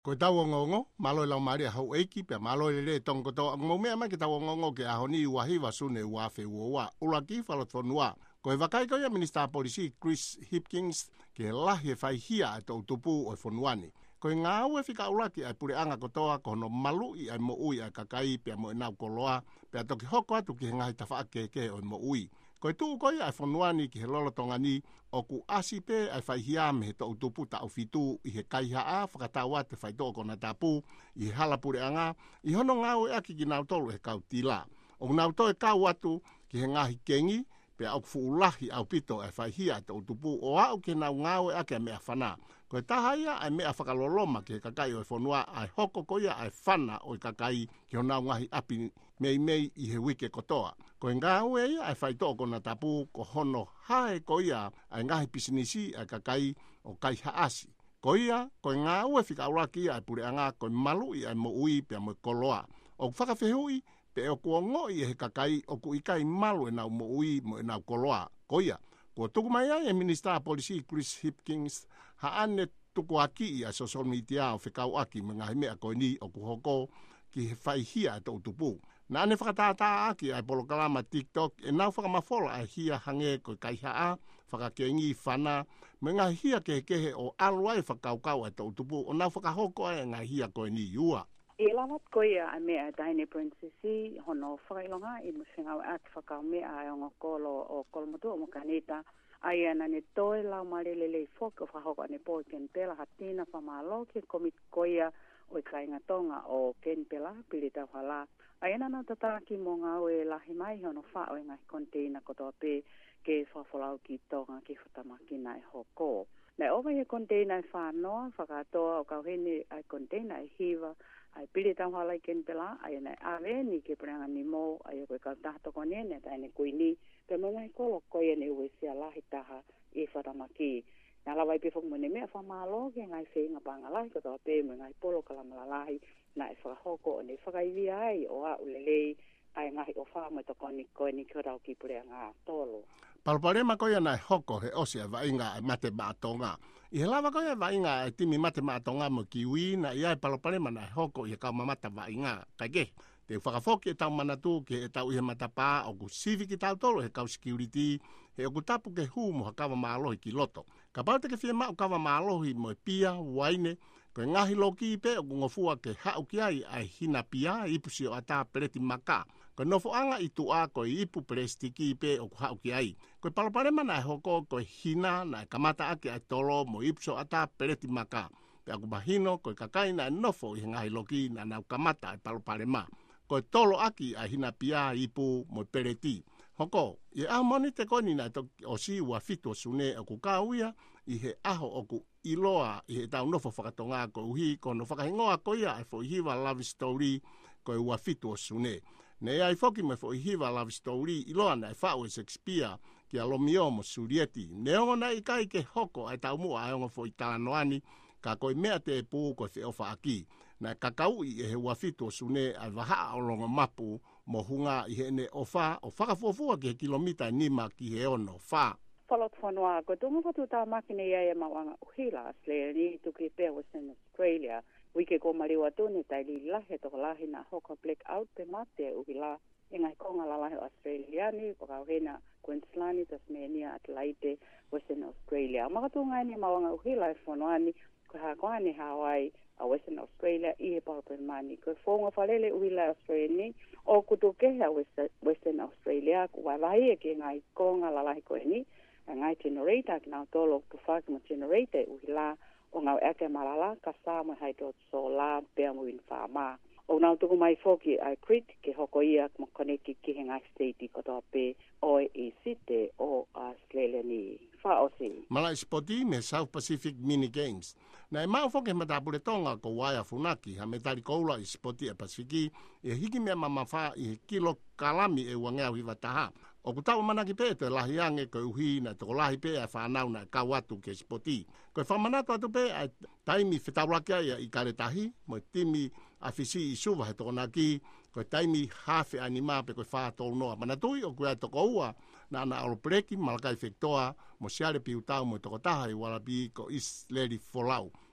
Ko tau ngongo, malo lau maria hau eiki, pe malo le tong koto ang momea mai ki tau ngongo ke ahoni wahiwa sune wafe uowa. Ulaki falot fonua. Ko e wakai ko ya Minister Polisi Chris Hipkins ke lahi e whaihia e tau tupu o fonuani. Ko e ngā ue whika ulaki ai pure anga kotoa ko no malu i ai mo ui ai kakai pe mo e nau koloa pe a toki hoko atu ki he ngai tawha ke o mo ui. Ko e tuu koi ai fonuani ki he lolotonga ni o ku asi pe ai whaihia me he tau tupu ta ufitu i he kaiha a whakatawa te whaito ko na tapu i he hala pure anga i hono ngā ue aki ki nau tolu he kau tila. O nau to e kau atu ki he ngahi kengi pe au fuulahi au pito e whaihia te utupu o au ke nau ngāwe ake mea whana. Ko e taha ia ai mea whakaloloma ki he kakai o e whanua ai hoko ko ia ai whana o e kakai ki o nau ngahi api mei i he wike kotoa. Ko e ngāwe ia ai whaito ko na tapu ko hono hae ko ia ai ngahi pisinisi ai kakai o kai haasi. Ko ia, ko e ngāwe whika auraki ai pure anga ko e malu i ai mo ui pe mo koloa. O whakawhehui pe o kua ngoi e he kakai o ku ikai malu e nau mo ui mo e nau koloa. Ko ia, ko tuku mai ai e Minister Polisi Chris Hipkins ha ane tuku aki i a social media o whikau aki me ngahi mea koe ni o ku hoko ki he whaihia e tau tupu. Na ane whakatata aki ai polokalama TikTok e nau whakamafola ai hia hange koe kaihaa, whakakengi whana, me ngahi hia kehe o aluai whakaukau ai tau tupu o nau whakahoko ai ngahi hia koe ni iua. I lawat koia a mea daine princesi hono whakailonga i musingau at whakau mea ai ongo kolo o kolomotu o mokanita ai ana ne toe lau marelele fok o whahoko ane po ken pela hatina whamalo ke komit koia o i kainga tonga o ken pela pilita whala. Ai ana na tataki mo ngau e lahi mai hono wha o ngai konteina kotoa pe ke whafolau ki tonga ki whatamakina e hoko. Nei owa he konteina e whanoa whakatoa o kauhene ai konteina e hiva ai pili tau halai ken pela, ai nei awe ni ke pranga ni mo, ai koe kau tahto kone, ne tai ne kuini, pe mo ngai kolo koe ne ue sia lahi taha e whatamaki. Nā lawai pe whak mune mea whamalo, ke ngai whenga panga lahi, kotoa pe mo ngai polo kalamala lahi, na e whakahoko o ne whakaiwi ai, o a ulelei, ai ngahi o whama to koni koe ni kia rau ki pure ngā tolo. Palparema koia nai hoko he osi a vainga e mate maatonga. I he lava koia vainga e timi mate maatonga mo kiwi na ia e palparema nai hoko i he kau mamata vainga. Kaike, te whakafoki e tau manatu ke e tau i he matapā o ku sivi ki tau tolo he kau security he o ku tapu ke hu mo ha kawa maalohi ki loto. Ka paute ke whia mau kawa maalohi mo e pia, waine, ko e ngahi loki pe o ku ngofua ke hau ki ai hina pia ipusi o ata pereti maka. Ko nofo anga i tua ko i ipu prestiki pe o ku hau ki ai. Ko e palapalema na e hoko ko e hina na e kamata ake ai tolo mo ipusi o ata pereti maka. Pe aku mahino ko e kakai na e nofo i ngahi loki na nau kamata e palapalema. Ko e tolo aki ai hina pia ipu mo pereti. Hoko, i a moni te koni na o si ua fitu sune o ku kauia i he aho o ku iloa i he tau nofo whakatonga ko uhi ko no whakahingoa ko ia e fo hiva love story ko e ua fitu sune. Nei ai foki me fo hiva love story iloa na e whao e Shakespeare ki a Romeo mo Julieti. Neongo na i kai ke hoko ai tau mua ai ongo fo i talanoani ka koe mea te e pū ko te ofa aki. Na kakau i e he wafitu sune ai waha o longa mapu mo hunga i he ne ofa o whakafuafua ki he kilomita nima ki he ono wha. Whalot whanua, ko tunga whatu tā makine ia e mawanga uhila asle ni tuki pia Western Australia. Wike ko mariwa tūne tai li lahe toko lahi na hoka blackout pe mate uhila. E ngai konga la lahe Australiani, o hena Queensland, Tasmania, Adelaide, Western Australia. Makatunga ni mawanga uhila e whanuani, ko hakoani Hawaii, a Western Australia i he palapemani. Ko whonga whalele uhila Australiani, o kutukeha Western Australia, ko waiwahi e ki ngai konga la lahi koe ni, ngai generator ki nau tolo ku whaki mo generator uhila o ngau eke malala ka sā mo hydro solar pēr mo win whāma. O nau tuku mai whoki ai crit ke hoko ia mo koneki ki he ngai state kotoa pē oe i site o Australia ni whaosi. Malai spoti me South Pacific Mini Games. Na e mau whoke matapure tonga ko waia funaki ha me tari koula i spoti e Pasifiki e hiki mea mamawha i he kilo kalami e wangea hiva taha. O ku tau manaki pē te lahi ange ko uhi na toko lahi pē a whanau na kau atu ke spoti. Ko e whamanatu atu pē a taimi whetawrakia ia i karetahi mo timi a fisi i suwa he toko naki ko e taimi hawhi anima pe ko e whātou noa. Manatui o kua toko ua na ana alopreki malakai whektoa mo siare piu tau mo toko taha i warapi ko is leri folau.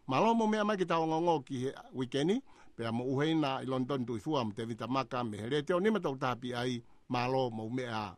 Malo mo mea mai ki tau ngongo ki he weekendi. Pea mo uhei na i London tui fua mo te vita maka me he re teo nima tau tapi ai malo mo mea